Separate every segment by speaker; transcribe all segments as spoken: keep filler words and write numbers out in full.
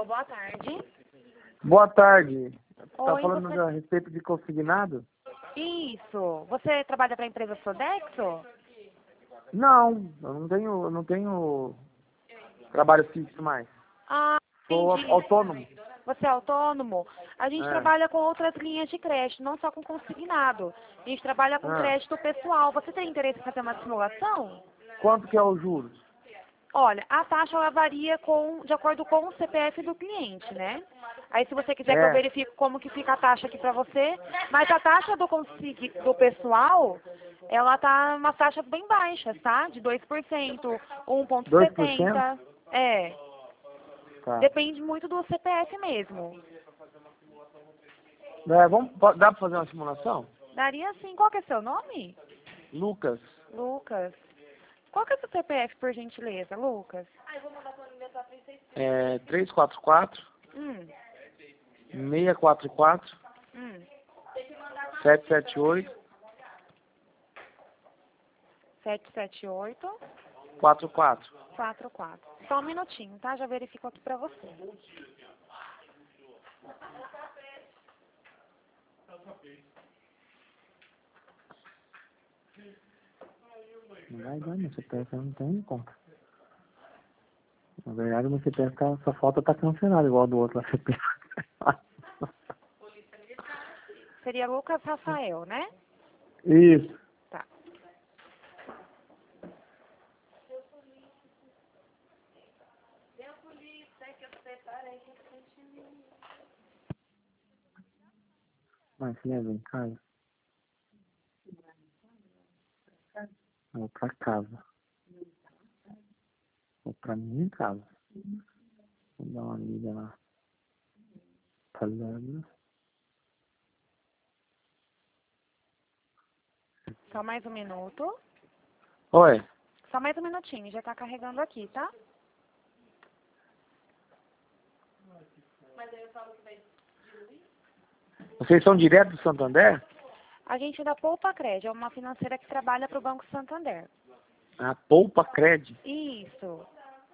Speaker 1: boa tarde.
Speaker 2: Boa tarde. Tá
Speaker 1: Oi,
Speaker 2: falando
Speaker 1: você...
Speaker 2: a respeito de consignado?
Speaker 1: Isso. Você trabalha para a empresa Sodexo?
Speaker 2: Não, eu não tenho, eu não tenho trabalho fixo mais.
Speaker 1: Ah,
Speaker 2: Sou
Speaker 1: entendi.
Speaker 2: autônomo.
Speaker 1: Você é autônomo? A gente
Speaker 2: É.
Speaker 1: trabalha com outras linhas de crédito, não só com consignado. A gente trabalha com
Speaker 2: Ah.
Speaker 1: crédito pessoal. Você tem interesse em fazer uma simulação?
Speaker 2: Quanto que é os juros?
Speaker 1: Olha, a taxa ela varia com, de acordo com o C P F do cliente, né? Aí se você quiser que eu
Speaker 2: É.
Speaker 1: verifique como que fica a taxa aqui para você, mas a taxa do, consig... do pessoal, ela tá uma taxa bem baixa, tá? De dois por cento, um vírgula
Speaker 2: dois por cento?
Speaker 1: setenta. É,
Speaker 2: Tá.
Speaker 1: depende muito do C P F mesmo.
Speaker 2: É, vamos, po- dá pra fazer uma simulação?
Speaker 1: Daria sim. Qual que é seu nome?
Speaker 2: Lucas,
Speaker 1: Lucas. Qual que é seu C P F, por gentileza, Lucas?
Speaker 2: é três quatro quatro,
Speaker 1: Hum,
Speaker 2: seis quatro quatro,
Speaker 1: hum.
Speaker 2: sete sete oito,
Speaker 1: sete sete oito.
Speaker 2: quatro quatro.
Speaker 1: quatro quatro. Só um minutinho, tá? Já verifico aqui pra você.
Speaker 2: Não vai dar, meu C P F não tem conta. Na verdade, meu C P F tá, só falta tá cancelado, igual do outro lá, C P F.
Speaker 1: Seria Lucas Rafael, né?
Speaker 2: Isso.
Speaker 1: Tá.
Speaker 2: Mas você leva em casa? Vou pra casa. Vou pra minha casa. Vou dar uma liga lá. Tá ligado?
Speaker 1: Só mais um minuto.
Speaker 2: Oi.
Speaker 1: Só mais um minutinho, já tá carregando aqui, tá?
Speaker 2: Vocês são direto do Santander?
Speaker 1: A gente é da Poupa Cred, é uma financeira que trabalha pro Banco Santander.
Speaker 2: A Poupa Cred.
Speaker 1: Isso,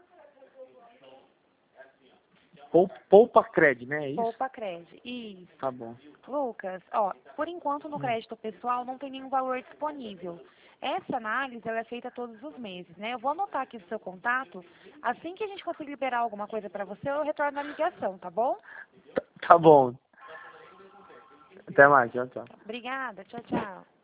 Speaker 2: Pou- Poupa Cred, né? É isso?
Speaker 1: Poupa Cred, isso.
Speaker 2: Tá bom.
Speaker 1: Lucas, ó, por enquanto no crédito pessoal não tem nenhum valor disponível. Essa análise ela é feita todos os meses, né? Eu vou anotar aqui o seu contato. Assim que a gente conseguir liberar alguma coisa para você, eu retorno a ligação, tá bom?
Speaker 2: Tá, tá bom. Até mais, tchau, tchau.
Speaker 1: Obrigada, tchau, tchau.